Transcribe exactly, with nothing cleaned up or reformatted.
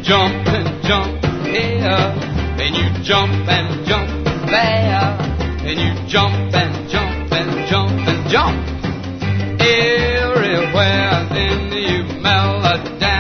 jump and jump here, and you jump and jump there, and you jump and jump and jump and jump everywhere. Then you mellow down.